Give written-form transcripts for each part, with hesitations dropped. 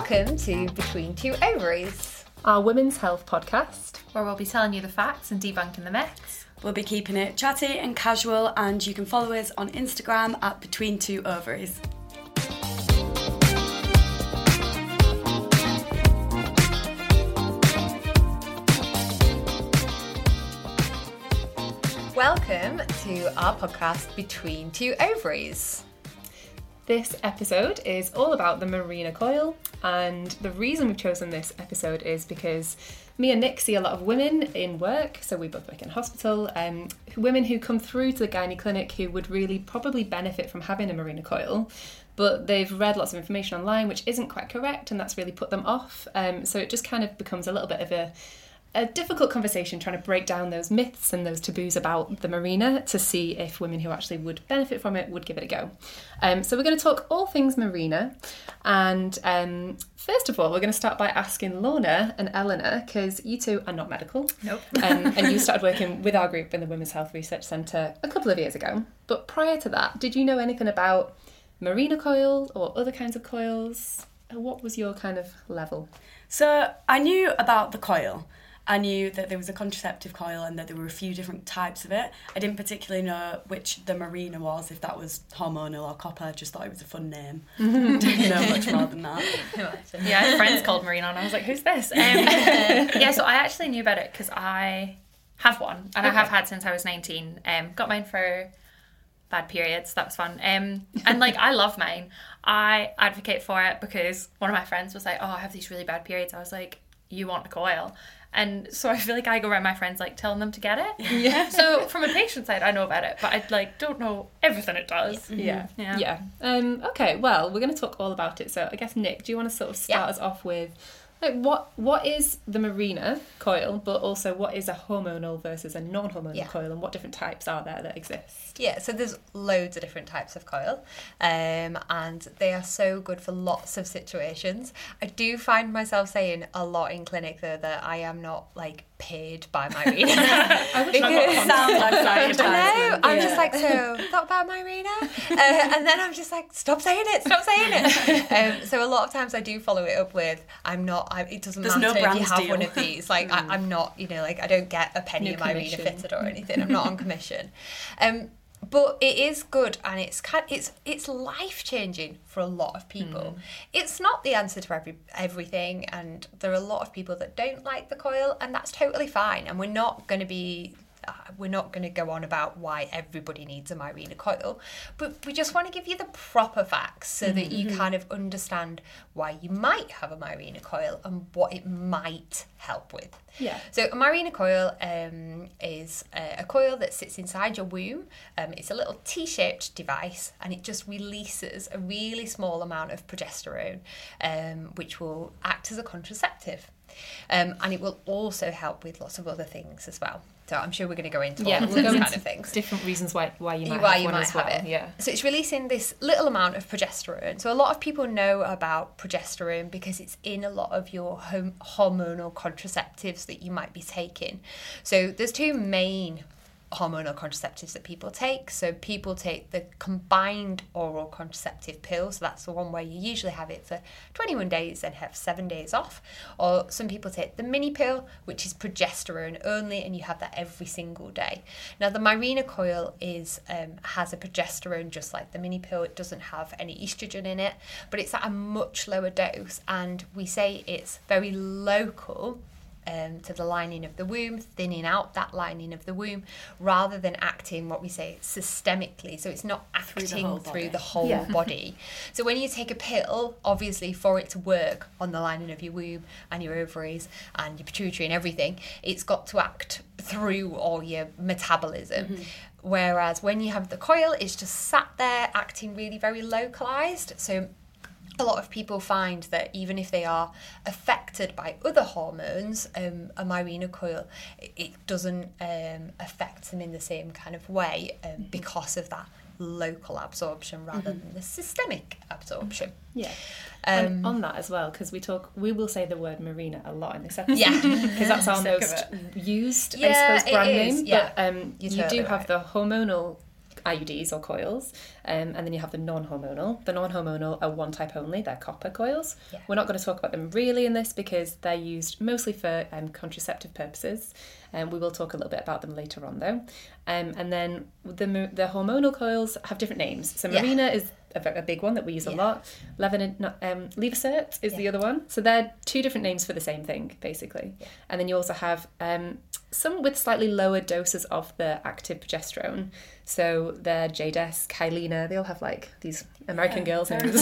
Welcome to Between Two Ovaries, our women's health podcast, where we'll be telling you the facts and debunking the myths. We'll be keeping it chatty and casual, and you can follow us on Instagram at Between Two Ovaries. Welcome to our podcast Between Two Ovaries. This episode is all about the Mirena coil, and the reason we've chosen this episode is because me and Nick see a lot of women in work, so we both work in hospital, women who come through to the gynae clinic who would really probably benefit from having a Mirena coil, but they've read lots of information online which isn't quite correct, and that's really put them off. So it just kind of becomes a little bit of a difficult conversation trying to break down those myths and those taboos about the Mirena to see if women who actually would benefit from it would give it a go. So we're going to talk all things Mirena, and first of all we're going to start by asking Lorna and Eleanor, because you two are not medical. Nope. And you started working with our group in the Women's Health Research Centre a couple of years ago, but prior to that, did you know anything about Mirena coil or other kinds of coils? What was your kind of level? So I knew about the coil. I knew that there was a contraceptive coil and that there were a few different types of it. I didn't particularly know which the Mirena was, if that was hormonal or copper. I just thought it was a fun name. Didn't know much more than that. Yeah, I had friends called Mirena and I was like, who's this? Yeah, so I actually knew about it because I have one, and I have had since I was 19. Got mine for bad periods. That was fun. And like, I love mine. I advocate for it because one of my friends was like, oh, I have these really bad periods. I was like, you want a coil? And so I feel like I go around my friends like telling them to get it. Yeah. So from a patient side, I know about it, but I like don't know everything it does. Yeah. Okay, well, we're going to talk all about it. So I guess, Nick, do you want to sort of start us off with like what is the Mirena coil, but also what is a hormonal versus a non-hormonal coil, and what different types are there that exist? Yeah, so there's loads of different types of coil, and they are so good for lots of situations. I do find myself saying a lot in clinic though that I am not like paid by Mirena. I wish I Sounds like I know. I'm just like, so thought about Mirena, and then I'm just like, stop saying it. So a lot of times I do follow it up with, it doesn't There's matter no if you brand have deal. one of these. Like I'm not, like I don't get a penny No of Mirena commission. fitted or anything. I'm not on commission. But it is good, and it's life changing for a lot of people. It's not the answer to everything, and there are a lot of people that don't like the coil, and that's totally fine. And we're not going to go on about why everybody needs a Mirena coil, but we just want to give you the proper facts so that you kind of understand why you might have a Mirena coil and what it might help with. Yeah. So a Mirena coil is a coil that sits inside your womb. It's a little T-shaped device, and it just releases a really small amount of progesterone, which will act as a contraceptive. And it will also help with lots of other things as well. So I'm sure we're going to go into all of we'll go those into kind of things. different reasons why you might Why have you one might as well. have it. Yeah. So it's releasing this little amount of progesterone. So a lot of people know about progesterone because it's in a lot of your hormonal contraceptives that you might be taking. So there's two main hormonal contraceptives that people take. So people take the combined oral contraceptive pill, so that's the one where you usually have it for 21 days and have 7 days off. Or some people take the mini pill, which is progesterone only, and you have that every single day. Now the Mirena coil has a progesterone just like the mini pill. It doesn't have any estrogen in it, but it's at a much lower dose, and we say it's very local to the lining of the womb, thinning out that lining of the womb, rather than acting what we say systemically. So it's not acting through the whole body. So when you take a pill, obviously for it to work on the lining of your womb and your ovaries and your pituitary and everything, it's got to act through all your metabolism. Whereas when you have the coil, it's just sat there acting really very localized. So a lot of people find that even if they are affected by other hormones, a Mirena coil, it doesn't affect them in the same kind of way because of that local absorption rather than the systemic absorption. Yeah. And on that as well, because we will say the word Mirena a lot in this episode, because that's our most used, I suppose, brand name. Yeah. But you do have the hormonal IUDs or coils, and then you have the non-hormonal. The non-hormonal are one type only, they're copper coils. Yeah. We're not going to talk about them really in this because they're used mostly for contraceptive purposes. We will talk a little bit about them later on though. And then the hormonal coils have different names. So Mirena is a big one that we use a lot. Levocert is the other one. So they're two different names for the same thing, basically. Yeah. And then you also have some with slightly lower doses of the active progesterone. So they're Jadess, Kylena, they all have like these American girls names.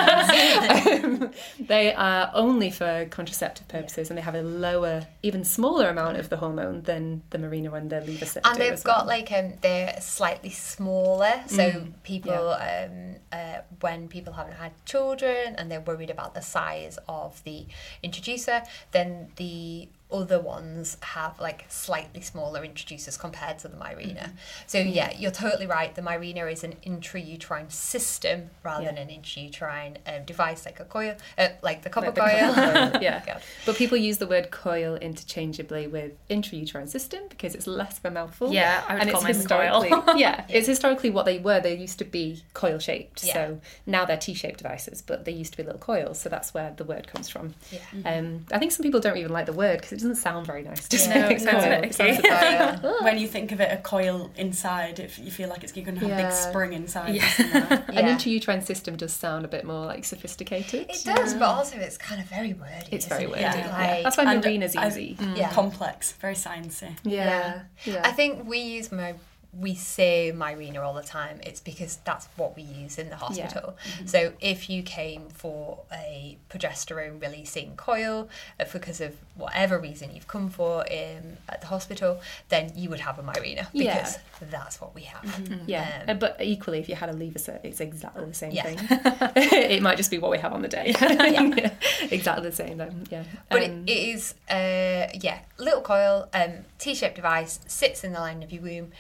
They are only for contraceptive purposes and they have a lower, even smaller amount of the hormone than the Mirena and the Levocert. And they've got like, they're slightly smaller. So people, when people haven't had children and they're worried about the size of the introducer, then the other ones have like slightly smaller introducers compared to the Mirena. So yeah, you're totally right. The Mirena is an intrauterine system rather than an intrauterine device like a coil, like the copper coil. Yeah. But people use the word coil interchangeably with intrauterine system because it's less of a mouthful. Yeah, I would call mine coil. It's historically what they were. They used to be coil shaped. Yeah. So now they're T-shaped devices, but they used to be little coils. So that's where the word comes from. Yeah. I think some people don't even like the word because it doesn't sound very nice. No, it sounds a bit icky. When you think of it, a coil inside, if you feel like you're going to have a big spring inside. An intrauterine system does sound a bit more like sophisticated. It does, but also it's kind of very wordy. It's very wordy. Like, that's why Mirena's easy. Complex, very sciencey. Yeah. I think we say Mirena all the time. It's because that's what we use in the hospital. So if you came for a progesterone releasing coil because of whatever reason you've come for at the hospital, then you would have a Mirena because that's what we have. But equally, if you had a Levocert, it's exactly the same thing. It might just be what we have on the day. Exactly the same. But it is little coil, T-shaped device, sits in the lining of your womb.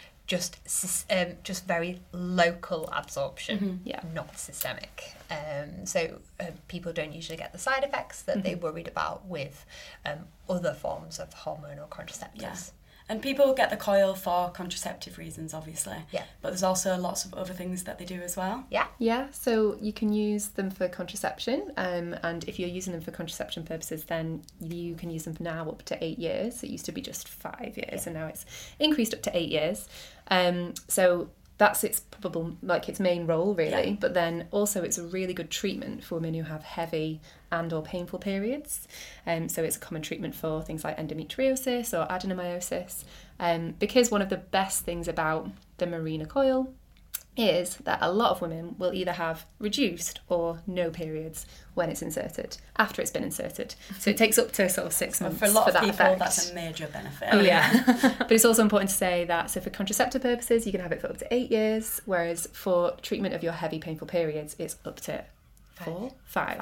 Just very local absorption, not systemic. So people don't usually get the side effects that they're worried about with other forms of hormonal contraceptives. Yeah. And people get the coil for contraceptive reasons, obviously. Yeah. But there's also lots of other things that they do as well. Yeah. Yeah, so you can use them for contraception. And if you're using them for contraception purposes, then you can use them now up to 8 years. It used to be just 5 years, and now it's increased up to 8 years. So that's its probable, like its main role really, but then also it's a really good treatment for women who have heavy and or painful periods. So it's a common treatment for things like endometriosis or adenomyosis, because one of the best things about the Mirena coil is that a lot of women will either have reduced or no periods when it's inserted, after it's been inserted. So it takes up to sort of 6 months for a lot of that people, effect. that's a major benefit. Oh yeah. But it's also important to say that, so for contraceptive purposes, you can have it for up to 8 years, whereas for treatment of your heavy painful periods, it's up to 5.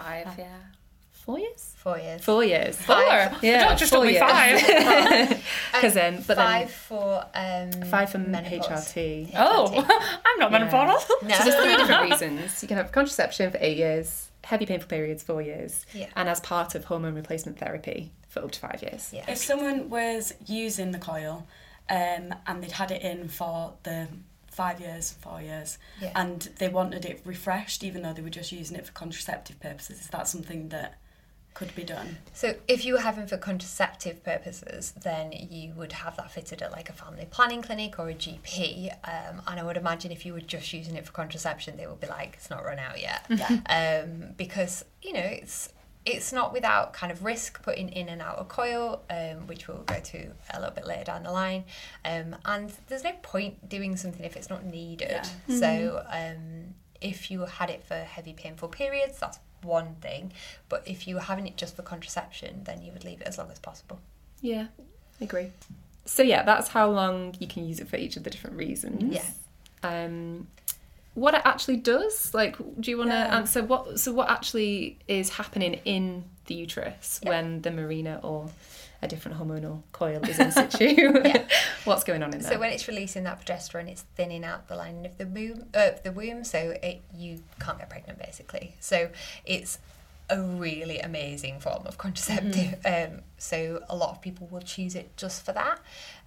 4 years? 4 years. 4 years. 4? Yeah, Doctors told me 5. Because then, but then 5 for 5 for menopause. HRT. Oh, I'm not menopausal. No. So there's 3 different reasons. You can have contraception for 8 years, heavy painful periods 4 years, and as part of hormone replacement therapy for up to 5 years. Yeah. If someone was using the coil and they'd had it in for the 5 years, 4 years, and they wanted it refreshed, even though they were just using it for contraceptive purposes, is that something that could be done? So if you were having for contraceptive purposes, then you would have that fitted at like a family planning clinic or a GP. And I would imagine if you were just using it for contraception, they would be like, it's not run out yet. Because, you know, it's not without kind of risk putting in and out a coil, which we'll go to a little bit later down the line. And there's no point doing something if it's not needed. Yeah. So if you had it for heavy painful periods, that's one thing, but if you were having it just for contraception, then you would leave it as long as possible. Yeah, agree. So yeah, that's how long you can use it for each of the different reasons. Yeah. What it actually does, like, do you want to answer what actually is happening in the uterus when the Mirena or a different hormonal coil is in situ? What's going on in there? So when it's releasing that progesterone, it's thinning out the lining of the womb, so you can't get pregnant basically. So it's a really amazing form of contraceptive. So a lot of people will choose it just for that.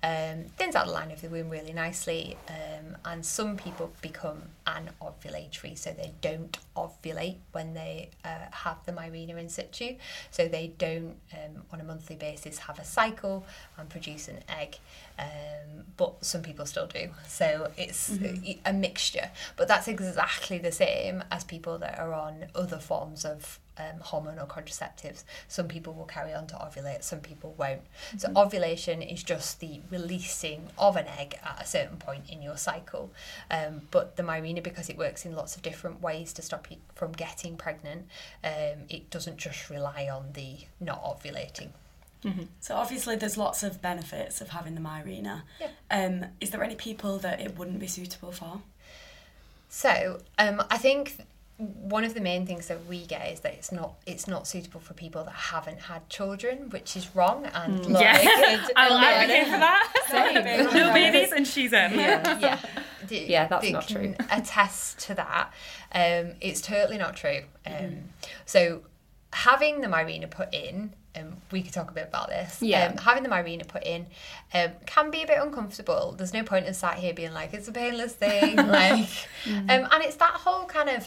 thins out the line of the womb really nicely, and some people become anovulatory, so they don't ovulate when they have the Mirena in situ, so they don't on a monthly basis have a cycle and produce an egg, but some people still do, so it's a mixture, but that's exactly the same as people that are on other forms of hormonal contraceptives. Some people will carry on to ovulate, some people won't. So ovulation is just the releasing of an egg at a certain point in your cycle, but the Mirena, because it works in lots of different ways to stop you from getting pregnant, it doesn't just rely on the not ovulating. So obviously there's lots of benefits of having the Mirena. Is there any people that it wouldn't be suitable for? So I think one of the main things that we get is that it's not suitable for people that haven't had children, which is wrong. And I'll advocate for that. No babies and she's in. That's not true. Attest to that. It's totally not true. So having the Mirena put in, we could talk a bit about this. Having the Mirena put in can be a bit uncomfortable. There's no point in sat here being like, it's a painless thing. And it's that whole kind of,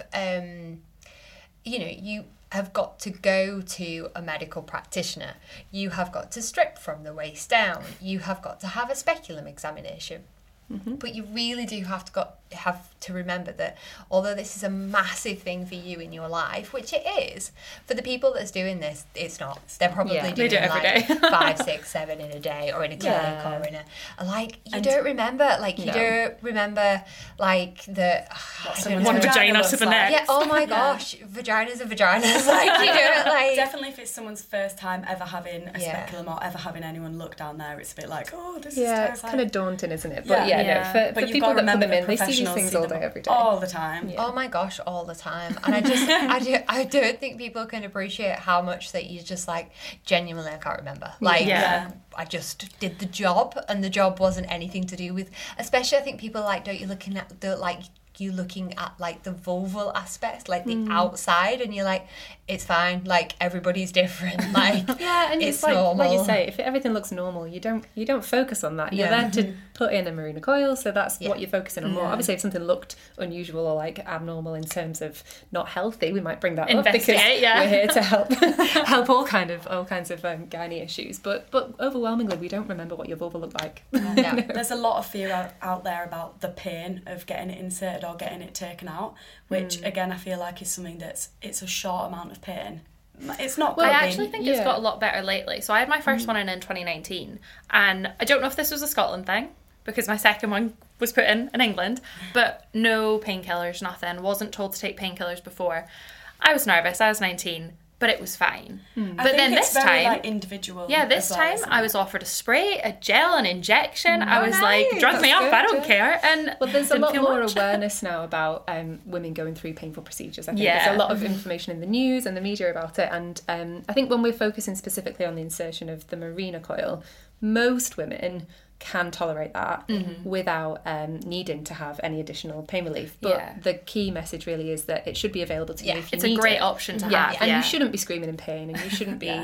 you have got to go to a medical practitioner. You have got to strip from the waist down. You have got to have a speculum examination. But you really do have to remember that although this is a massive thing for you in your life, which it is, for the people that's doing this, it's not. They're probably doing it every like day. 5, 6, 7 in a day, or in a clinic, or in a you don't remember like the one vagina to the next. Yeah, oh my gosh, vaginas are vaginas. Definitely if it's someone's first time ever having a speculum or ever having anyone look down there, it's a bit like, oh, this is terrifying. It's kind of daunting, isn't it? But for people that put them in, they see these things all day, every day. All the time. Oh my gosh, all the time. And I don't think people can appreciate how much that you just like, genuinely, I can't remember. I just did the job, and the job wasn't anything to do with, especially I think people you're looking at the vulval aspects, like the outside, and you're like, it's fine, like everybody's different, like and it's like normal. Like you say, if everything looks normal, you don't focus on that. You're there to put in a Mirena coil, so that's what you're focusing on more. Obviously, if something looked unusual or like abnormal in terms of not healthy, we might bring that up because we're here to help all kinds of gynae issues. But overwhelmingly, we don't remember what your vulva looked like. There's a lot of fear out there about the pain of getting it inserted or getting it taken out, which again I feel like is something it's a short amount of pain. It's not. Well, I actually think it's got a lot better lately. So I had my first one in 2019, and I don't know if this was a Scotland thing because my second one was put in England, but no painkillers, nothing. Wasn't told to take painkillers before. I was nervous. I was 19. But it was fine. But then this time, individual. Yeah, this time I was offered a spray, a gel, an injection. I was like, drug me up, I don't care. And there's a lot more awareness now about women going through painful procedures. I think there's a lot of information in the news and the media about it. And I think when we're focusing specifically on the insertion of the Mirena coil, most women can tolerate that without needing to have any additional pain relief. But the key message really is that it should be available to you if you need it. It's a great option to have. And you shouldn't be screaming in pain, and you shouldn't be,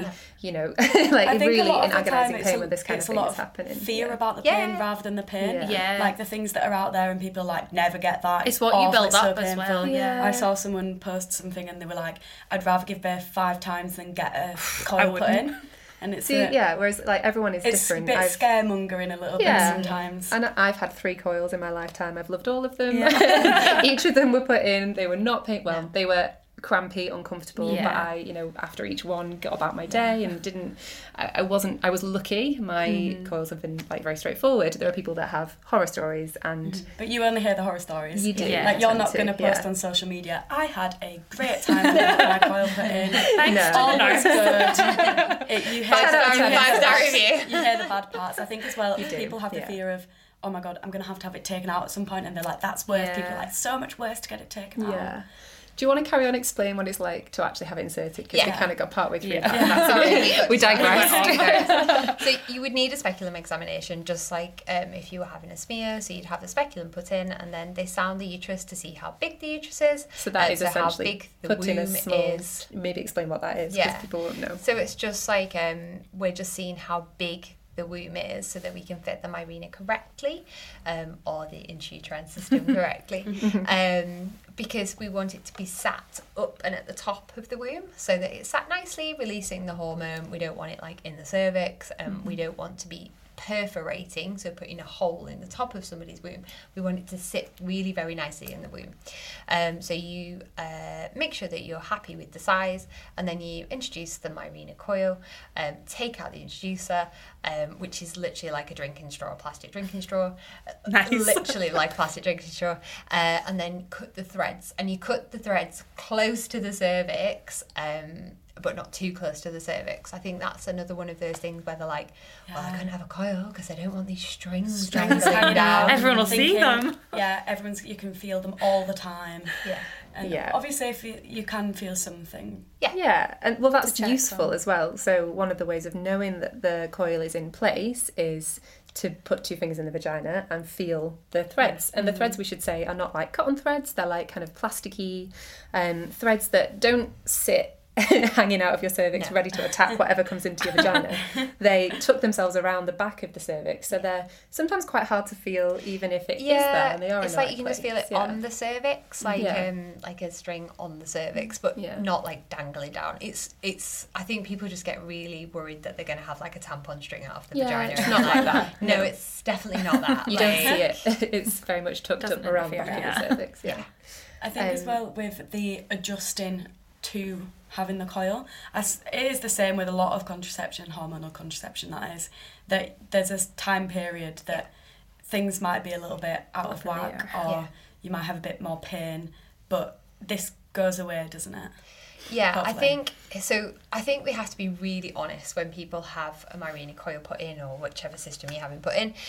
like really in agonising pain when this kind of thing is happening. Fear about the pain rather than the pain. Like the things that are out there and people are like, never get that. It's what you build up as well. I saw someone post something and they were like, I'd rather give birth 5 times than get a coil put in. And it's whereas like everyone is different. It's a bit scaremongering a little bit sometimes. And I've had 3 coils in my lifetime. I've loved all of them. Each of them were put in. They were not pain. Well, they were crampy, uncomfortable, but I, after each one got about my day and didn't, I was lucky. My coils have been like very straightforward. There are people that have horror stories and... But you only hear the horror stories. You do. Like you're not going to post on social media, I had a great time with my coil put in. Thanks. All was good. You hear 5-star review. You hear the bad parts. I think as well, people have the fear of, oh my God, I'm going to have it taken out at some point, and they're like, that's worse. People are like, so much worse to get it taken out. Do you want to carry on explain what it's like to actually have it inserted? Because we kind of got partway through that. We digressed. So you would need a speculum examination, just like if you were having a smear. So you'd have the speculum put in, and then they sound the uterus to see how big the uterus is. So that is essentially how big the put in a womb small... is. Maybe explain what that is, because people won't know. So it's just like we're just seeing how big the womb is so that we can fit the Mirena correctly, or the intrauterine system correctly, because we want it to be sat up and at the top of the womb so that it's sat nicely, releasing the hormone. We don't want it like in the cervix, we don't want to be perforating, so putting a hole in the top of somebody's womb. We want it to sit really very nicely in the womb. So you make sure that you're happy with the size, and then you introduce the Mirena coil, take out the introducer, which is literally like a drinking straw, a plastic drinking straw, Nice. literally like a plastic drinking straw, and then cut the threads. And you cut the threads close to the cervix, but not too close to the cervix. I think that's another one of those things where they're like, well, I can't have a coil because I don't want these strings dangling hanging down. out. Everyone will see them. Yeah, you can feel them all the time. Yeah. And obviously if you can feel something. Yeah, and well, that's check useful them. as well. So one of the ways of knowing that the coil is in place is to put 2 fingers in the vagina and feel the threads. And the threads, we should say, are not like cotton threads. They're like kind of plasticky threads that don't sit hanging out of your cervix, ready to attack whatever comes into your vagina. They tuck themselves around the back of the cervix, so they're sometimes quite hard to feel, even if it is there. And they are. It's in the like right you can just feel place. it on the cervix, like Yeah. like a string on the cervix, but not like dangling down. It's. I think people just get really worried that they're going to have like a tampon string out of the vagina. It's not like that. No, it's definitely not that. You don't see it. It's very much tucked Doesn't up around the interfere, back of the cervix. Yeah. I think as well with the adjusting to having the coil, as it is the same with a lot of contraception, hormonal contraception, that is, that there's a time period that things might be a little bit out of whack, or you might have a bit more pain, but this goes away, doesn't it? Yeah, Hopefully. I think we have to be really honest when people have a Mirena coil put in, or whichever system you're having put in.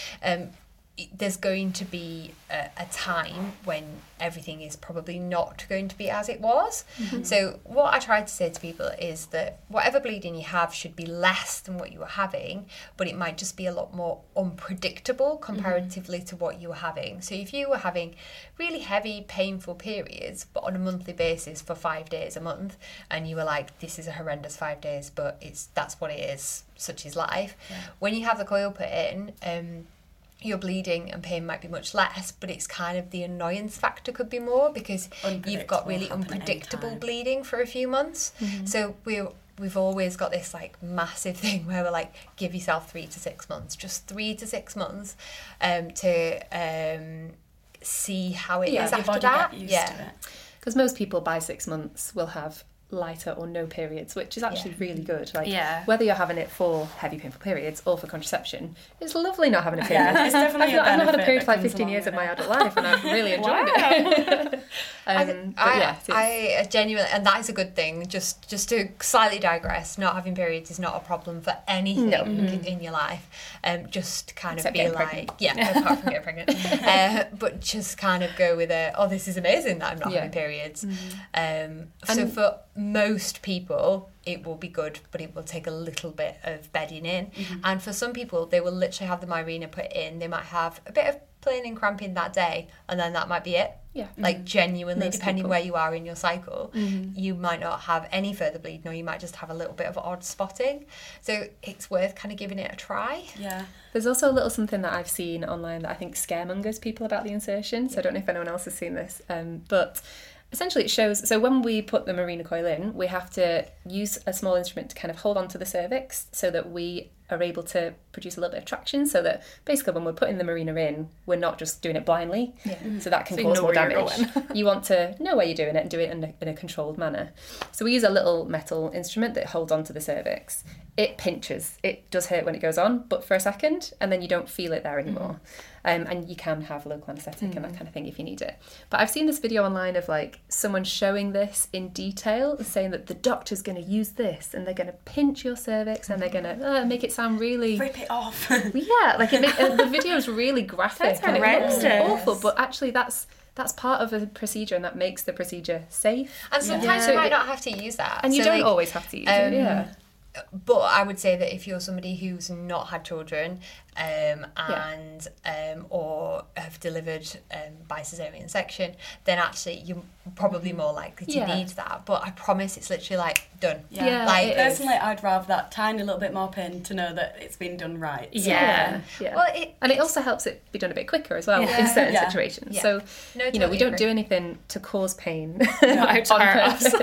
There's going to be a time when everything is probably not going to be as it was. So what I try to say to people is that whatever bleeding you have should be less than what you were having, but it might just be a lot more unpredictable comparatively to what you were having. So if you were having really heavy, painful periods, but on a monthly basis for 5 days a month, and you were like, this is a horrendous 5 days, but that's what it is, such is life. When you have the coil put in, your bleeding and pain might be much less, but it's kind of the annoyance factor could be more, because you've got really unpredictable bleeding for a few months. So we've always got this like massive thing where we're like, give yourself 3 to 6 months, just 3 to 6 months, to see how it is after that. Because most people by 6 months will have lighter or no periods, which is actually really good. Like whether you're having it for heavy painful periods or for contraception, it's lovely not having a period. It's definitely I've not had a period for like 15 years of my adult life, and I've really enjoyed it. I genuinely, and that is a good thing. Just to slightly digress, not having periods is not a problem for anything in your life. Just kind Except of be getting like, apart from getting pregnant, but just kind of go with this is amazing that I'm not having periods. So for most people it will be good, but it will take a little bit of bedding in. And for some people, they will literally have the Mirena put in. They might have a bit of pain and cramping that day, and then that might be it. Like genuinely, most depending where you are in your cycle, you might not have any further bleeding, or you might just have a little bit of odd spotting. So it's worth kind of giving it a try. There's also a little something that I've seen online that I think scaremongers people about the insertion. So I don't know if anyone else has seen this, but essentially it shows, so when we put the Mirena coil in, we have to use a small instrument to kind of hold onto the cervix so that we are able to produce a little bit of traction, so that basically when we're putting the Mirena in, we're not just doing it blindly. So that can cause more damage. You want to know where you're doing it and do it in a controlled manner. So we use a little metal instrument that holds onto the cervix. It pinches. It does hurt when it goes on, but for a second, and then you don't feel it there anymore. And you can have local anaesthetic and that kind of thing if you need it. But I've seen this video online of like someone showing this in detail, saying that the doctor's going to use this and they're going to pinch your cervix and they're going to make it sound really... Rip it off. Like the video is really graphic and it looks awful, but actually that's part of a procedure, and that makes the procedure safe. And sometimes you might not have to use that. And you don't always have to use it, but I would say that if you're somebody who's not had children or have delivered by cesarean section, then actually you're probably more likely to need that. But I promise it's literally like done. Yeah. Like personally, I'd rather that tiny little bit more pain to know that it's been done right. Yeah. Well, it also helps it be done a bit quicker as well in certain situations. So totally we don't agree. do anything to cause pain No, on purpose.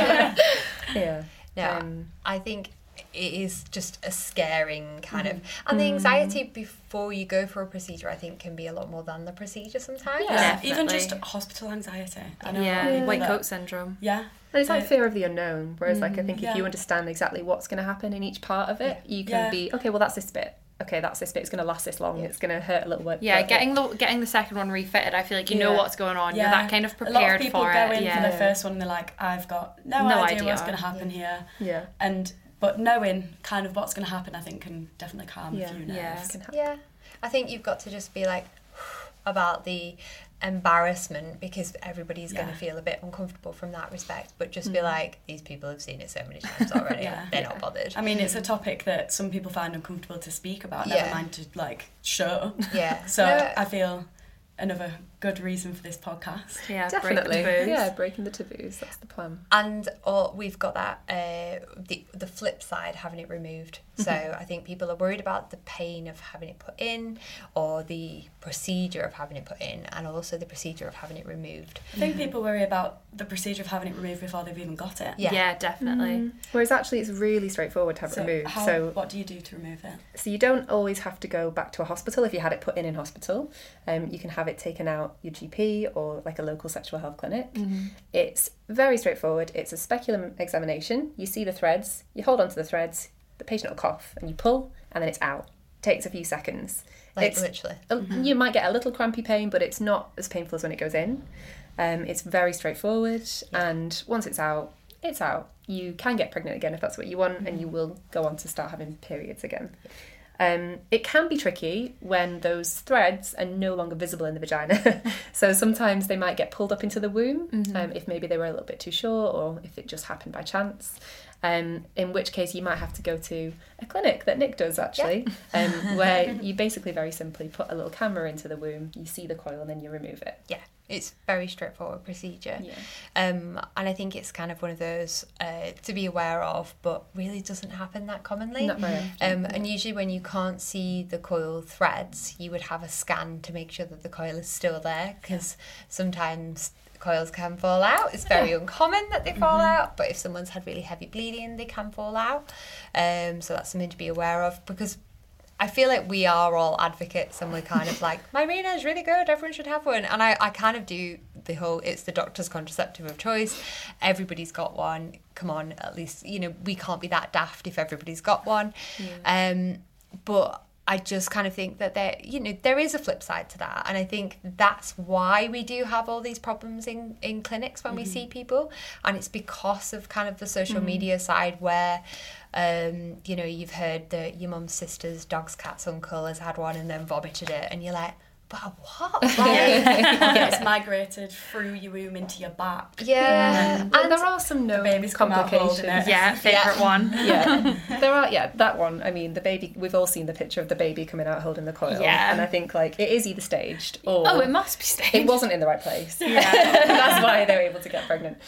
Yeah. No, I think it is just a scaring kind of, and the anxiety before you go for a procedure, I think, can be a lot more than the procedure sometimes. Yeah, even Definitely. just hospital anxiety. I know white that- coat syndrome. Yeah. And it's like fear of the unknown, whereas like I think if Yeah. you understand exactly what's going to happen in each part of it, you can be, okay, well that's this bit. Okay, that's this bit. It's going to last this long. It's going to hurt a little bit. Yeah, but- getting the second one refitted, I feel like you know what's going on. You're that kind of A lot prepared of people for go it. in for the first one and they're like, I've got no idea what's going to happen here. Yeah. But knowing kind of what's going to happen, I think, can definitely calm a few nerves. Yeah, I think you've got to just be like about the embarrassment, because everybody's going to feel a bit uncomfortable from that respect, but just be like, these people have seen it so many times already. They're not bothered. I mean, it's a topic that some people find uncomfortable to speak about, never mind to like show. Yeah. So No, I feel another good reason for this podcast. Yeah, Definitely. break the taboos. Breaking the taboos. That's the plan. and we've got that the flip side, having it removed. So I think people are worried about the pain of having it put in, or the procedure of having it put in, and also the procedure of having it removed. I think people worry about the procedure of having it removed before they've even got it. Yeah. Definitely. Whereas actually it's really straightforward to have it removed. What do you do to remove it? So you don't always have to go back to a hospital if you had it put in hospital. You can have it taken out your GP or like a local sexual health clinic. It's very straightforward. It's a speculum examination. You see the threads, you hold on to the threads, the patient will cough and you pull and then it's out. It takes a few seconds. Like literally. You might get a little crampy pain, but it's not as painful as when it goes in. It's very straightforward, and once it's out, it's out. You can get pregnant again if that's what you want, and you will go on to start having periods again. It can be tricky when those threads are no longer visible in the vagina. So sometimes they might get pulled up into the womb, if maybe they were a little bit too short, or if it just happened by chance. In which case you might have to go to a clinic that Nick does actually, where you basically very simply put a little camera into the womb, you see the coil and then you remove it. Yeah, it's very straightforward procedure. Yeah. And I think it's kind of one of those to be aware of, but really doesn't happen that commonly. Not very often. And usually when you can't see the coil threads, you would have a scan to make sure that the coil is still there, because sometimes coils can fall out. It's very uncommon that they fall out, but if someone's had really heavy bleeding, they can fall out. So that's something to be aware of, because I feel like we are all advocates and we're kind of like, Mirena is really good, everyone should have one. And I kind of do the whole, it's the doctor's contraceptive of choice. Everybody's got one. Come on, at least, we can't be that daft if everybody's got one. But I just kind of think that there is a flip side to that. And I think that's why we do have all these problems in clinics when we see people. And it's because of kind of the social media side where, you've heard that your mum's sister's dog's cat's uncle has had one and then vomited it. And you're like, but what? It's migrated through your womb into your back. Yeah. And there are some known baby's come out complications. holding it. Yeah, favourite one. There are, that one. I mean, the baby, we've all seen the picture of the baby coming out holding the coil. Yeah. And I think, like, it is either staged or... Oh, it must be staged. It wasn't in the right place. Yeah. That's why they were able to get pregnant.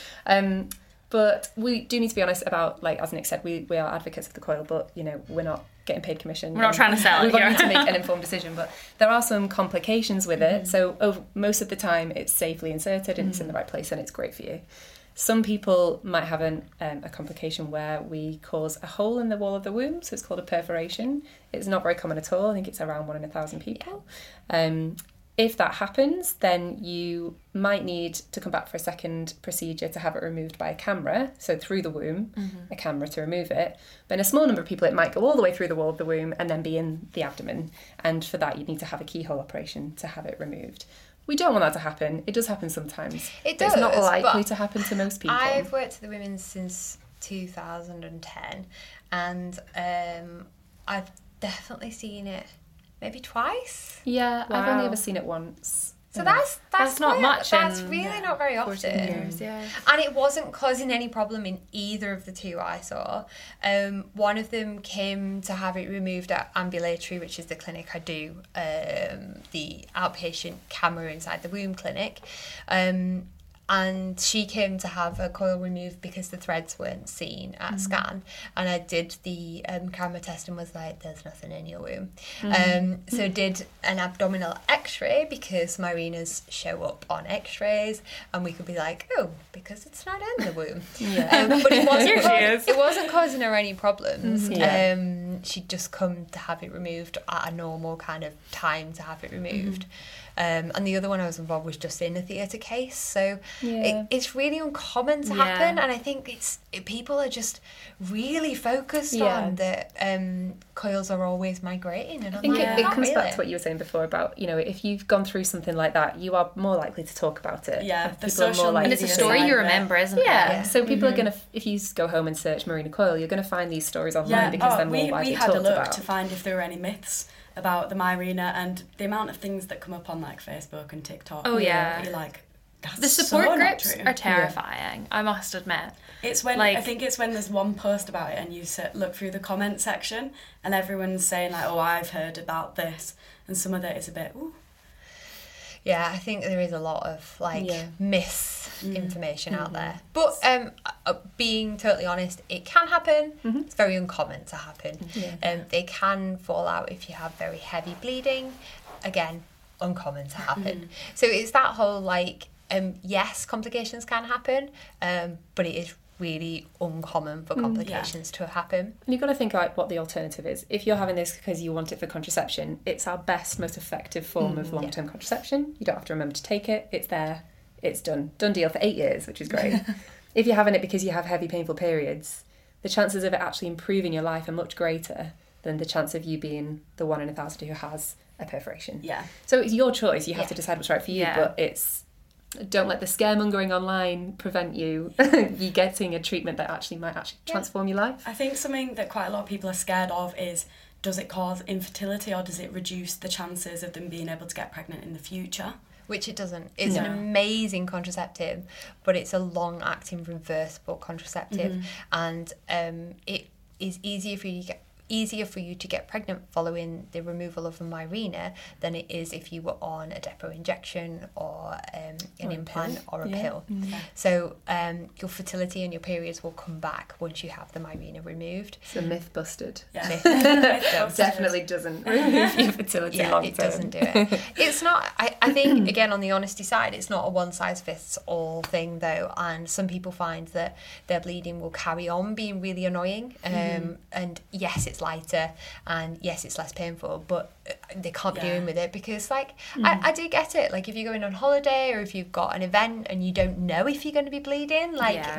But we do need to be honest about, like, as Nick said, we are advocates of the coil, but, we're not getting paid commission. We're not trying to sell it We want here. you to make an informed decision, but there are some complications with it. So most of the time it's safely inserted and it's in the right place and it's great for you. Some people might have a complication where we cause a hole in the wall of the womb, so it's called a perforation. It's not very common at all. I think it's around 1 in 1,000 people. If that happens, then you might need to come back for a second procedure to have it removed by a camera, so through the womb, a camera to remove it. But in a small number of people, it might go all the way through the wall of the womb and then be in the abdomen. And for that, you need to have a keyhole operation to have it removed. We don't want that to happen. It does happen sometimes. It but does, it's not likely but to happen to most people. I've worked at the Women's since 2010, and I've definitely seen it maybe twice. Yeah, I've Wow. only ever seen it once. So that's not quite- much That's in really not very 14 often. years, yeah. And it wasn't causing any problem in either of the two I saw. One of them came to have it removed at ambulatory, which is the clinic I do, the outpatient camera inside the womb clinic. And she came to have a coil removed because the threads weren't seen at scan. And I did the camera test and was like, there's nothing in your womb. So did an abdominal x-ray because Myrinas show up on x-rays. And we could be like, oh, because it's not in the womb. But it wasn't causing her any problems. She'd just come to have it removed at a normal kind of time to have it removed. And the other one I was involved was just in a theatre case. So it's really uncommon to happen. And I think people are just really focused on that coils are always migrating. And I think it comes really. back to what you were saying before about, if you've gone through something like that, you are more likely to talk about it. Yeah, the People are social more likely And it's a to story say- you remember, isn't it? Yeah, so people are going to, if you go home and search Marina Coil, you're going to find these stories online because they're more widely we had talked a look about. to find if there were any myths about the Myrena, and the amount of things that come up on like Facebook and TikTok. Oh, yeah. You're like, that's The support so not groups true. are terrifying, I must admit. It's when Like- I think it's when there's one post about it and you look through the comment section and everyone's saying like, oh, I've heard about this, and some of it is a bit, ooh. Yeah, I think there is a lot of misinformation out there. But being totally honest, it can happen. It's very uncommon to happen. They can fall out if you have very heavy bleeding. Again, uncommon to happen. So it's that whole yes, complications can happen, but it is really uncommon for complications to happen. And you've got to think about what the alternative is. If you're having this because you want it for contraception, it's our best, most effective form of long-term contraception. You don't have to remember to take it. It's there. It's done. Done deal for 8 years, which is great. If you're having it because you have heavy, painful periods, the chances of it actually improving your life are much greater than the chance of you being the 1 in 1,000 who has a perforation. Yeah. So it's your choice. You have to decide what's right for you, but don't let the scaremongering online prevent you getting a treatment that might transform your life. I think something that quite a lot of people are scared of is, does it cause infertility or does it reduce the chances of them being able to get pregnant in the future? Which it doesn't. It's an amazing contraceptive, but it's a long-acting reversible contraceptive, and it is easier for you to get pregnant following the removal of a Mirena than it is if you were on a depot injection or an implant or a pill. So your fertility and your periods will come back once you have the Mirena removed. It's a myth busted. Yeah. Definitely doesn't remove your fertility long term. It doesn't do it. It's not, I think, again, on the honesty side, it's not a one-size-fits-all thing, though, and some people find that their bleeding will carry on being really annoying, and yes, it's lighter, and yes, it's less painful, but they can't be doing with it because, I do get it. Like, if you're going on holiday or if you've got an event and you don't know if you're going to be bleeding,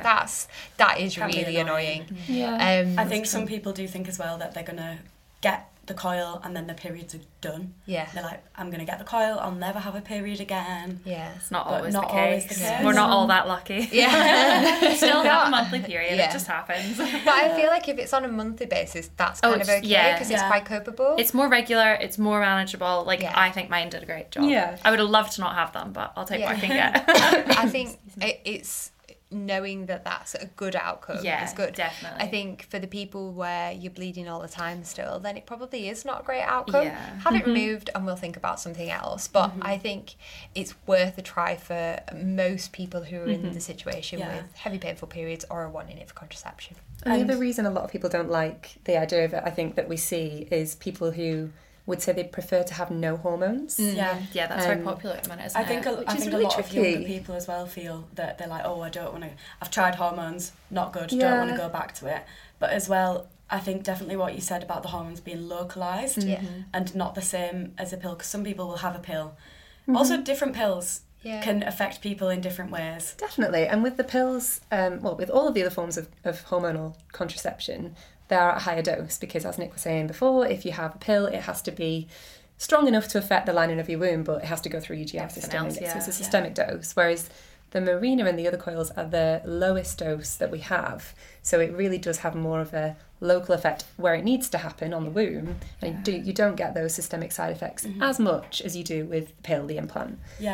that is really annoying. I think some people do think as well that they're going to get the coil and then the periods are done. Yeah. They're like, I'm going to get the coil, I'll never have a period again. Yeah. It's not But always, not the, always case. the case. We're not all that lucky. Yeah. Still have a monthly period, it just happens. But I feel like if it's on a monthly basis, that's kind of okay because it's quite copable. It's more regular, it's more manageable. I think mine did a great job. Yeah. I would have loved to not have them, but I'll take what I can get. I think it's knowing that that's a good outcome is good. Definitely. I think for the people where you're bleeding all the time still, then it probably is not a great outcome. Yeah. Have it removed and we'll think about something else. But I think it's worth a try for most people who are in the situation with heavy painful periods or are wanting it for contraception. And the other reason a lot of people don't like the idea of it, I think, that we see is people who would say they'd prefer to have no hormones. Yeah, that's very popular at the minute, isn't I think it? I think really a lot tricky. of younger people as well feel that they're like, oh, I don't want to, I've tried hormones, not good, don't want to go back to it. But as well, I think definitely what you said about the hormones being localised and not the same as a pill, because some people will have a pill. Also, different pills can affect people in different ways. Definitely. And with the pills, with all of the other forms of hormonal contraception, they're at a higher dose because, as Nick was saying before, if you have a pill, it has to be strong enough to affect the lining of your womb, but it has to go through your GI system. So it's a systemic dose. Whereas the Mirena and the other coils are the lowest dose that we have. So it really does have more of a local effect where it needs to happen on the womb, and you don't get those systemic side effects as much as you do with the pill, the implant.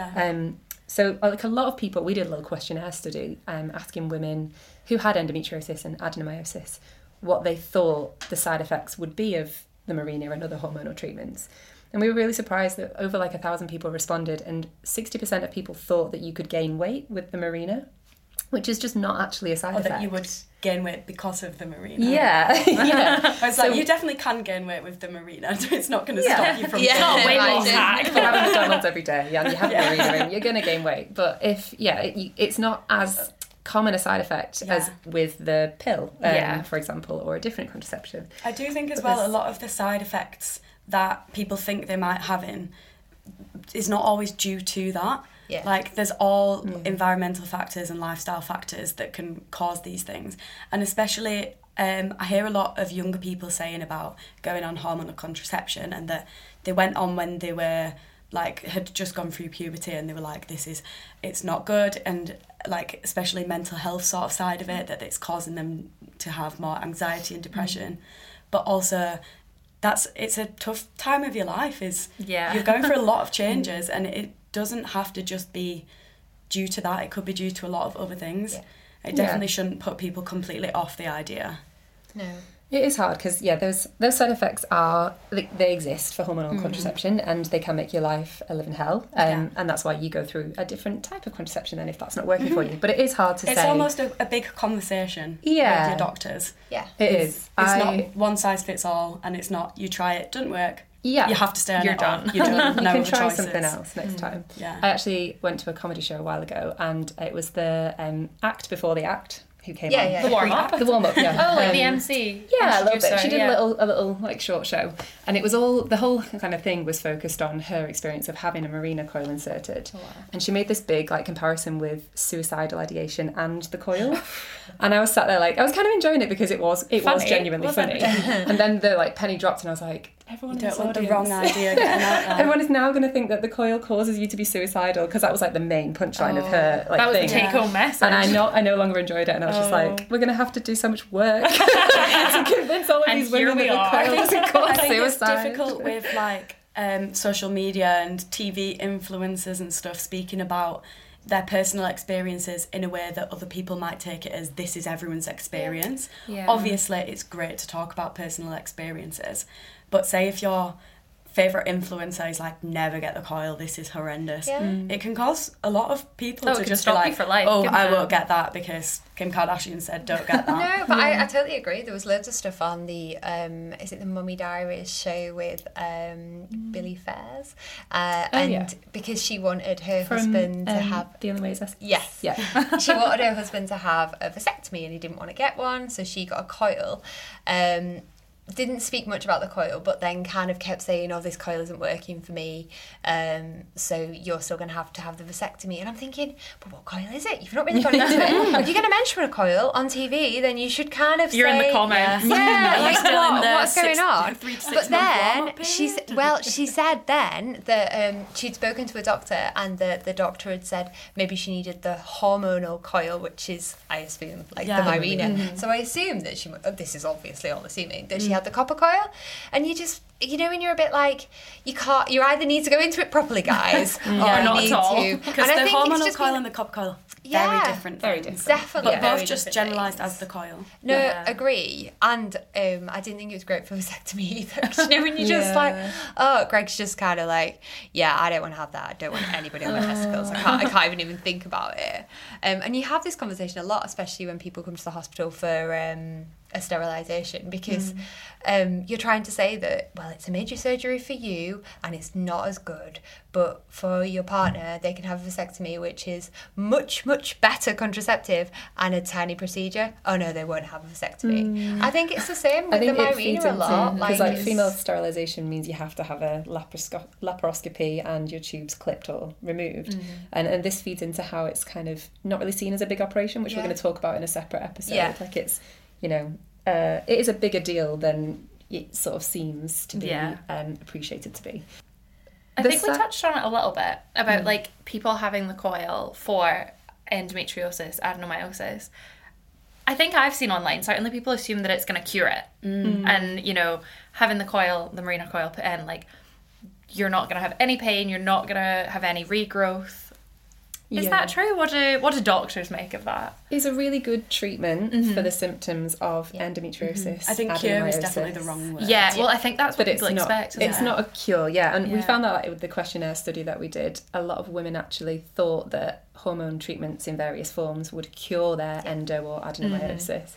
So like a lot of people, we did a little questionnaire study asking women who had endometriosis and adenomyosis what they thought the side effects would be of the Mirena and other hormonal treatments. And we were really surprised that over like 1,000 people responded, and 60% of people thought that you could gain weight with the Mirena, which is just not actually a side effect. Or that you would gain weight because of the Mirena. Yeah. I was like, you definitely can gain weight with the Mirena. It's not going to stop you from It's not a weight loss hack. If you have a McDonald's every day, and you have Mirena in, you're going to gain weight. But if, it's not as common a side effect as with the pill, for example, or a different contraception. I do think as well, a lot of the side effects that people think they might have is not always due to that. Yeah. Like there's all environmental factors and lifestyle factors that can cause these things. And especially I hear a lot of younger people saying about going on hormonal contraception, and that they went on when they were like had just gone through puberty, and they were like, it's not good, and like especially mental health sort of side of it, that it's causing them to have more anxiety and depression. But also it's a tough time of your life, you're going through a lot of changes, and it doesn't have to just be due to that. It could be due to a lot of other things. It definitely shouldn't put people completely off the idea. No. It is hard because, those side effects they exist for hormonal contraception, and they can make your life a living hell. And that's why you go through a different type of contraception then if that's not working for you. But it is hard to say. It's almost a big conversation with your doctors. Yeah. It is. It's not one size fits all, and it's not you try it, doesn't work. Yeah. You have to stay on You're it. done. You're done. You No can other try choices. something else next time. Yeah. I actually went to a comedy show a while ago, and it was the act before the act who came on. The warm-up? The warm-up, yeah. Oh, like the MC. Yeah, a little bit. She did yeah. a little like short show, and it was the whole kind of thing was focused on her experience of having a Mirena coil inserted. Oh, wow. And she made this big like comparison with suicidal ideation and the coil. And I was sat there like I was kind of enjoying it because it was genuinely funny. And then the like penny dropped, and I was like, everyone don't want the audience. wrong idea getting out there. Everyone is now going to think that the coil causes you to be suicidal, because that was like the main punchline of her like that was thing. the take-home message. And I no longer enjoyed it, and I was just like, we're going to have to do so much work to convince all of And these here women we that are. the coil doesn't cause I think it's suicide. difficult with like social media and TV influencers and stuff speaking about their personal experiences in a way that other people might take it as this is everyone's experience. Yeah. Obviously, it's great to talk about personal experiences, but say if your favourite influencer is like, never get the coil, this is horrendous. Yeah. It can cause a lot of people it to can just be stop like, you for life, oh, couldn't I it? won't get that because Kim Kardashian said don't get that. No, but I totally agree. There was loads of stuff on the is it the Mummy Diaries show with Billy Fairs, and because she wanted her husband to have The Only Way Is Us. yes, she wanted her husband to have a vasectomy, and he didn't want to get one, so she got a coil. Didn't speak much about the coil, but then kind of kept saying, oh, this coil isn't working for me, so you're still going to have the vasectomy. And I'm thinking, but what coil is it? You've not really gone into it. If you're going to mention a coil on TV, then you should kind of You're say... in the comments. Yeah, like still in the what's going on? 3 to 6 But month then, warm-up period? she said then that she'd spoken to a doctor, and the doctor had said maybe she needed the hormonal coil, which is, I assume, like the Mirena. So I assume that this is obviously all assuming, that she had the copper coil, and you just, when you're a bit like, you either need to go into it properly, guys, or Yeah, you not need at all. to. Because the hormonal coil and the copper coil, very different Very things. different. Definitely. But very both just different generalised things. as the coil. No, Yeah. agree. And I didn't think it was great for vasectomy either. 'Cause when you're just like, oh, Greg's just kind of like, yeah, I don't want to have that. I don't want anybody on my testicles. I can't even think about it. And you have this conversation a lot, especially when people come to the hospital for a sterilisation, because you're trying to say that, well, it's a major surgery for you and it's not as good, but for your partner, they can have a vasectomy, which is much, much better contraceptive and a tiny procedure. Oh no, they won't have a vasectomy. I think it's the same with the Mirena a lot. Because it's- female sterilisation means you have to have a laparoscopy and your tubes clipped or removed. And this feeds into how it's kind of not really seen as a big operation, which we're going to talk about in a separate episode. Yeah. Like it's, it is a bigger deal than it sort of seems to be appreciated to be. I think we touched on it a little bit about like people having the coil for endometriosis, adenomyosis. I think I've seen online, certainly people assume that it's going to cure it. And, you know, having the Mirena coil put in, like, you're not going to have any pain, you're not going to have any regrowth. Is that true? What do doctors make of that? It's a really good treatment for the symptoms of endometriosis. I think cure is definitely the wrong word. Yeah, well, I think that's what people expect. It's not a cure, and we found that with the questionnaire study that we did, a lot of women actually thought that hormone treatments in various forms would cure their endo or adenomyosis.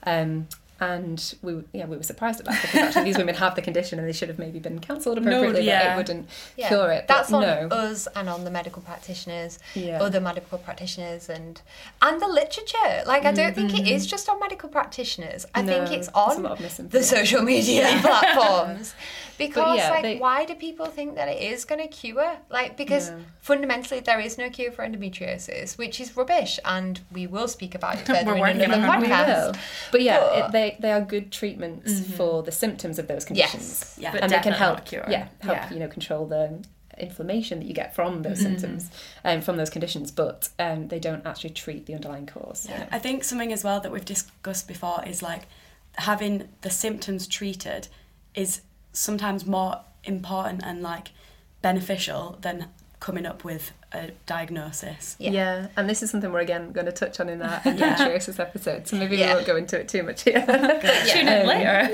And we were surprised at that, because actually these women have the condition and they should have maybe been counselled appropriately, but it wouldn't cure it. That's on us and on the medical practitioners, other medical practitioners, and the literature. Like, I don't think it is just on medical practitioners. I think it's on the social media platforms. Because, why do people think that it is going to cure? Like, because fundamentally there is no cure for endometriosis, which is rubbish, and we will speak about it further in another podcast. But they are good treatments for the symptoms of those conditions. But and they can help cure. Control the inflammation that you get from those symptoms, from those conditions, but they don't actually treat the underlying cause. I think something as well that we've discussed before is, like, having the symptoms treated is sometimes more important and, like, beneficial than coming up with a diagnosis. And this is something we're again going to touch on in our endometriosis episode, so maybe we won't go into it too much here. Tune in later.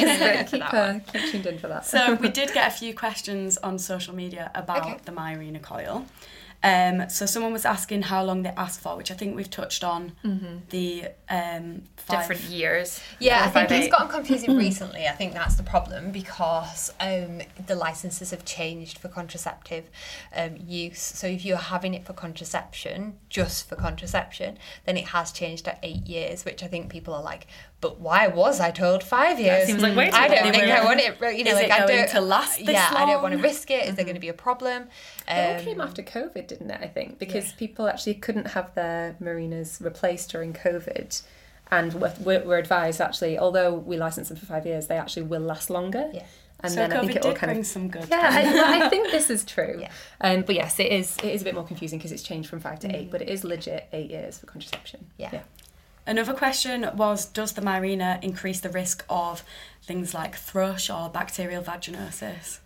Keep tuned in for that. So we did get a few questions on social media about the Mirena coil. So someone was asking how long they asked for, which I think we've touched on. The different years. Yeah, I think it's gotten confusing recently. I think that's the problem, because the licenses have changed for contraceptive use. So if you're having it for contraception, just for contraception, then it has changed at 8 years, which I think people are like, but why was I told 5 years? That seems like way too I don't long. think I want it. You know, Is like, it I going don't to last this I don't long? want to risk it. Is there going to be a problem? It all came after COVID, didn't it, I think? Because people actually couldn't have their Mirenas replaced during COVID. And we're advised, actually, although we license them for 5 years, they actually will last longer. Yeah. And so then COVID I think it all did bring some good. I think this is true. Yeah. But yes, it is a bit more confusing because it's changed from 5 to 8, but it is legit 8 years for contraception. Yeah. Another question was, does the Mirena increase the risk of things like thrush or bacterial vaginosis?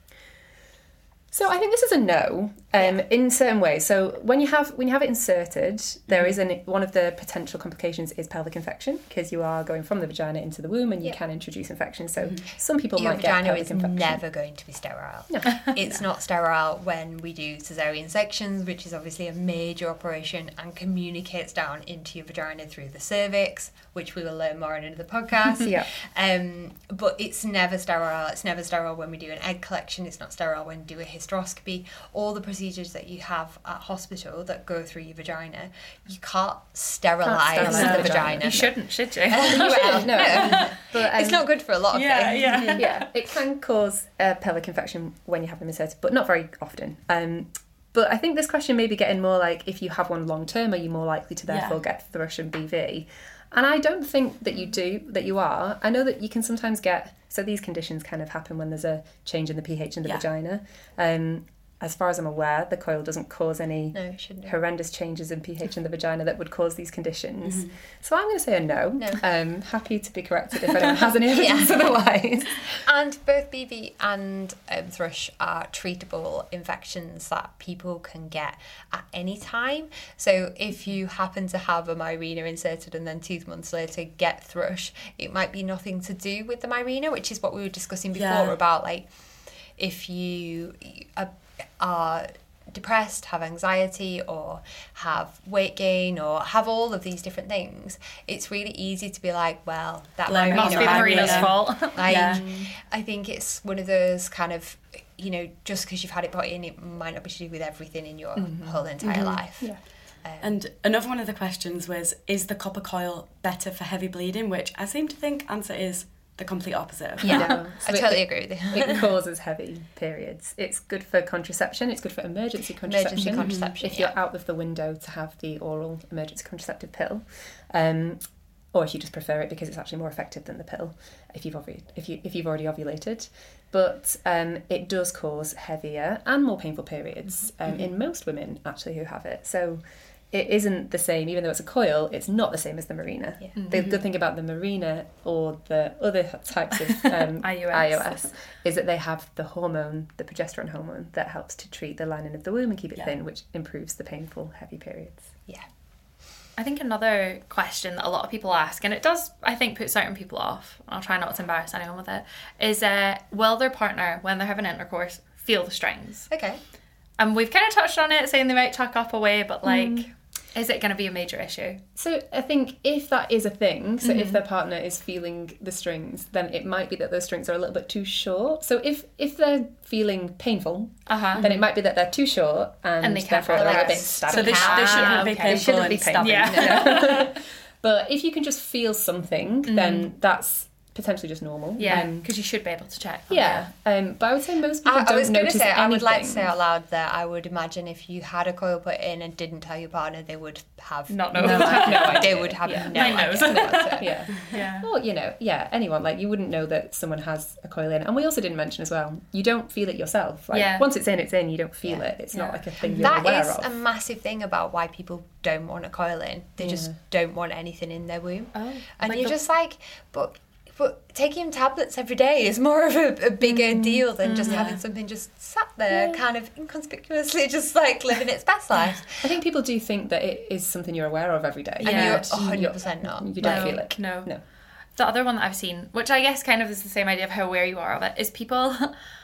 So I think this is a no, in certain ways. So when you have it inserted, there is one of the potential complications is pelvic infection, because you are going from the vagina into the womb, and you can introduce infection. So some people Your might get vagina pelvic is infection. never going to be sterile. No. It's not sterile when we do cesarean sections, which is obviously a major operation and communicates down into your vagina through the cervix, which we will learn more in another podcast. But it's never sterile. It's never sterile when we do an egg collection. It's not sterile when we do a hysteroscopy. All the procedures that you have at hospital that go through your vagina, you can't sterilise the vagina. You shouldn't, should you? Well, no. But, it's not good for a lot of things. Yeah, it can cause a pelvic infection when you have them inserted, but not very often. But I think this question may be getting more like, if you have one long term, are you more likely to therefore get thrush and BV? And I don't think that you are. I know that you can sometimes get, so these conditions kind of happen when there's a change in the pH in the vagina. As far as I'm aware, the coil doesn't cause any horrendous changes in pH in the vagina that would cause these conditions. So I'm going to say a no. Happy to be corrected if anyone has any evidence otherwise. And both BV and thrush are treatable infections that people can get at any time. So if you happen to have a Mirena inserted and then 2 months later get thrush, it might be nothing to do with the Mirena, which is what we were discussing before about, like, if you are depressed, have anxiety, or have weight gain, or have all of these different things, it's really easy to be like, well, that must be Mirena's fault. I think it's one of those kind of, you know, just because you've had it put in, it might not be to do with everything in your whole entire life. And another one of the questions was, is the copper coil better for heavy bleeding? Which I seem to think answer is the complete opposite. So I totally agree with you. It causes heavy periods. It's good for contraception. It's good for emergency contraception. If you're out of the window to have the oral emergency contraceptive pill, or if you just prefer it because it's actually more effective than the pill, if you've already ovulated. But it does cause heavier and more painful periods in most women actually who have it. So it isn't the same, even though it's a coil, it's not the same as the Mirena. Yeah. The good thing about the Mirena or the other types of IUS is that they have the hormone, the progesterone hormone, that helps to treat the lining of the womb and keep it thin, which improves the painful, heavy periods. Yeah. I think another question that a lot of people ask, and it does, I think, put certain people off, I'll try not to embarrass anyone with it, is will their partner, when they're having intercourse, feel the strings? Okay. And we've kind of touched on it, saying they might tuck up away, but like, is it going to be a major issue? So I think if that is a thing, so if their partner is feeling the strings, then it might be that those strings are a little bit too short. So if they're feeling painful, then it might be that they're too short and they can't therefore like a bit relax. stabby. So they shouldn't be painful. They shouldn't be and painful. stabbing. Yeah. But if you can just feel something, then that's potentially just normal. Yeah, because you should be able to check. Yeah, but I would say most people I don't was going to notice say, anything. I would like to say out loud that I would imagine if you had a coil put in and didn't tell your partner, they would have Not know. No idea. They would have Yeah. no My idea. nose. Yeah. Yeah. Yeah. Well, anyone, like, you wouldn't know that someone has a coil in. And we also didn't mention as well, you don't feel it yourself. Like, Yeah. once it's in, you don't feel Yeah. it. It's Yeah. not like a thing you're That aware is of. a massive thing about why people don't want a coil in. They just don't want anything in their womb. Oh. And Like you're the- just like, but taking tablets every day is more of a bigger deal than just having something just sat there kind of inconspicuously just like living its best life. I think people do think that it is something you're aware of every day. And Yeah. you're But 100% not. You don't No, feel it. no. No. The other one that I've seen, which I guess kind of is the same idea of how aware you are of it, is people...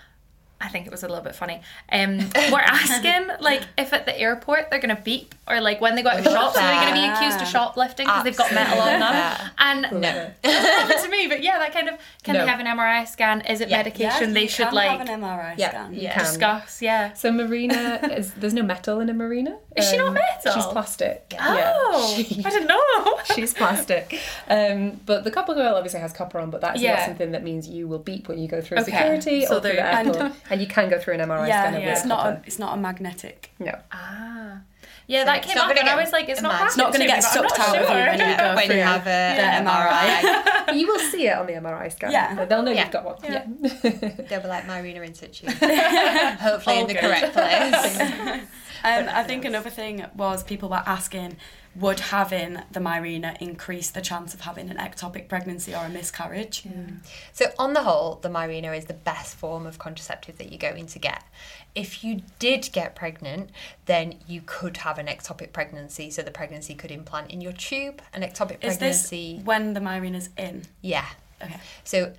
I think it was a little bit funny. We're asking, like, if at the airport they're going to beep, or like when they go out of shops, are they going to be accused of shoplifting because they've got metal on them? And No. it happened to me, but yeah, that kind of, can No. they have an MRI scan? Is it medication they you should can like have an MRI Yeah, scan. you Yeah. can. discuss? Yeah. So Marina, there's no metal in a Marina. Is she not metal? She's plastic. Oh, Yeah. I didn't know. She's plastic. But the copper coil obviously has copper on, but that is not Yeah. something that means you will beep when you go through Okay. security So or through the there- airport. And you can go through an MRI Yeah, scanner with it's not copper. it's not a magnetic. No. Ah. Yeah, that came not up gonna and I get was like, it's not mad. happening It's not going to me, get but I'm sucked not out of you sure. when you go When through you have the a MRI. But you will see it on the MRI scan. Yeah. They'll know Yeah. you've got one. Yeah. They'll be like, Marina in situ. Hopefully in the good. correct place. I think another thing was people were asking, would having the Mirena increase the chance of having an ectopic pregnancy or a miscarriage? So on the whole, the Mirena is the best form of contraceptive that you're going to get. If you did get pregnant, then you could have an ectopic pregnancy. So the pregnancy could implant in your tube. An ectopic Is this pregnancy. when the Mirena's in? Yeah. Okay. So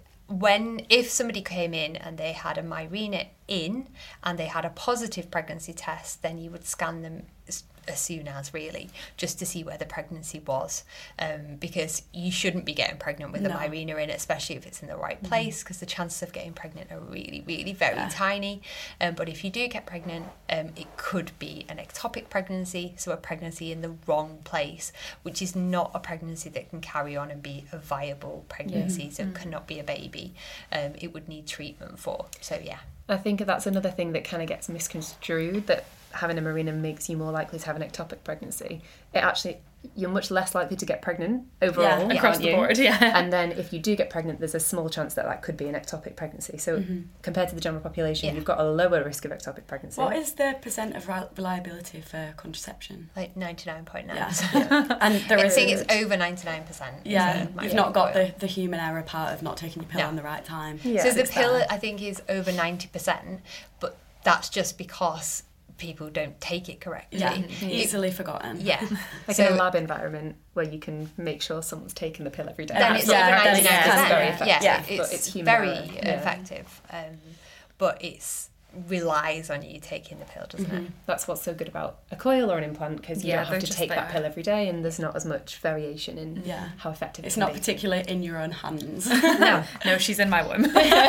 if somebody came in and they had a Mirena in and they had a positive pregnancy test, then you would scan them as soon as, really, just to see where the pregnancy was, because you shouldn't be getting pregnant with a Mirena in, especially if it's in the right place, because the chances of getting pregnant are really, really very tiny. But if you do get pregnant, it could be an ectopic pregnancy, so a pregnancy in the wrong place, which is not a pregnancy that can carry on and be a viable pregnancy, so it cannot be a baby. It would need treatment for. So yeah. I think that's another thing that kind of gets misconstrued, that having a Mirena makes you more likely to have an ectopic pregnancy. It actually, you're much less likely to get pregnant overall, Across aren't the you? board, yeah. And then if you do get pregnant, there's a small chance that that could be an ectopic pregnancy. So compared to the general population, you've got a lower risk of ectopic pregnancy. What is the percent of reliability for contraception? Like 99.9%. Yeah. And there I is, think it's over 99%. yeah, is the you've not got Mirena. the human error part of not taking your pill No. on the right time. Yeah. So the It's pill, there. I think, is over 90%, but that's just because people don't take it correctly. Yeah, easily forgotten. Yeah. Like So in a lab environment where you can make sure someone's taking the pill every day. then it's Yeah, over then 99%. it's very effective. Yeah, Yeah. But it's it's human very error. Yeah. effective. But it's relies on you taking the pill, doesn't it? That's what's so good about a coil or an implant, because you Yeah, don't have they're to just take that there. pill every day, and there's not as much variation in Yeah. how effective It's it can not be. particularly in your own hands. No, she's in my womb.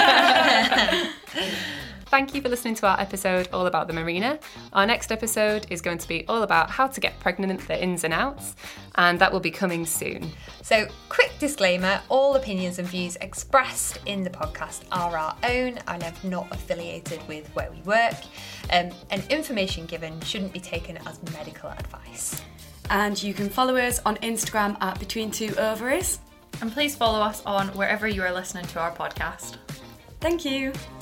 Thank you for listening to our episode all about the Mirena. Our next episode is going to be all about how to get pregnant, the ins and outs, and that will be coming soon. So, quick disclaimer, all opinions and views expressed in the podcast are our own and are not affiliated with where we work. And information given shouldn't be taken as medical advice. And you can follow us on Instagram at Between Two Ovaries. And please follow us on wherever you are listening to our podcast. Thank you.